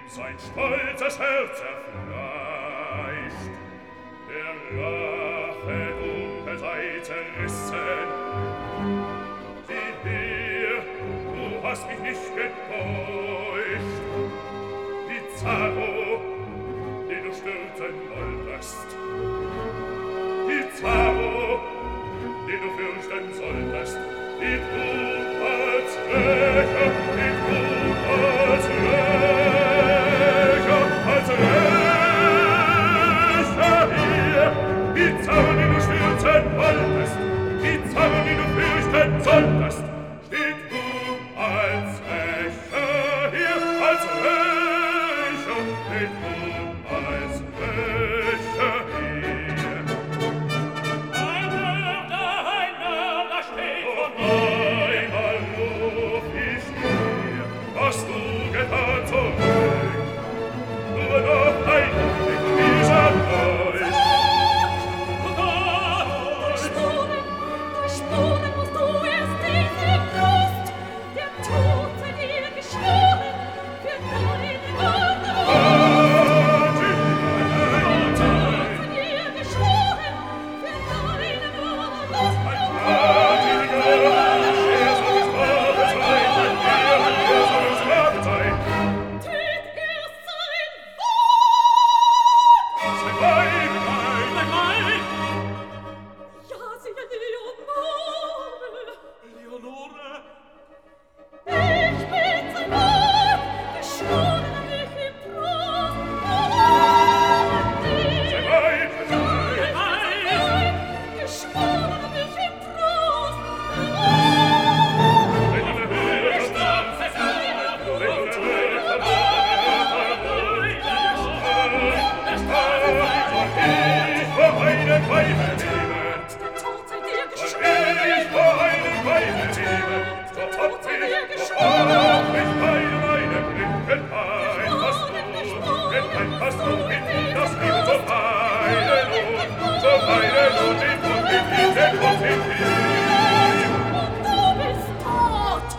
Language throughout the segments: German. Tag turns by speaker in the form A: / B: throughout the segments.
A: sein stolzes Herz erfleischt. Der Rache dunkel sei zerrissen. Sieh her, du hast mich nicht getäuscht. Pizarro, den du stürzen wolltest. Pizarro, den du fürchten solltest. Die Trug als Rächer, die Trug als Rächer, als Rächer hier. Pizarro, den du stürzen wolltest. Pizarro, den du fürchten solltest. Steht du als Rächer hier, als Rächer, steht du als Rächer hier. Ein Mörder steht vor mir. Einmal ruf ich dir, was du getan zurück. Nur noch ein Blick dieser Neusch.
B: Durch Spuren musst du erst diese Brust, der Tod sei dir geschworen, für deine Würde. Der Tod sei dir geschworen, für deine Würde. Tät erst sein Ja, siehe Leonore. Ich bin sein Wort, geschworen an mich im Trost. Geschworen an mich im Trost.
A: Ich vor einem Weibe leben,
B: Der Tod sei dir
A: ich
B: geschworen.
A: vor einem Weibe leben, so hab ich mich bei meinem Blicken ein, was du in das Leben so heilen und den Tod in den Kopf in
B: Und du bist tot.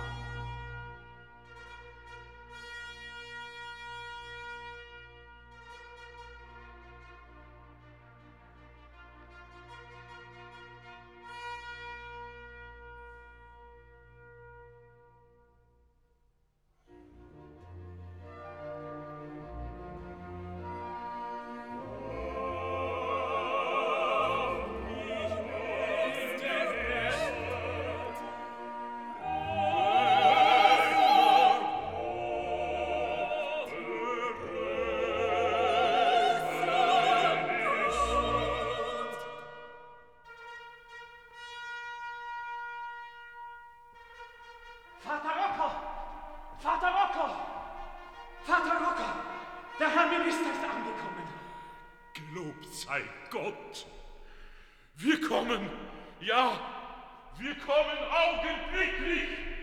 C: Vater Rocco! Vater Rocco! Vater Rocco! Der Herr Minister ist angekommen.
A: Gelobt sei Gott. Wir kommen, ja, wir kommen augenblicklich.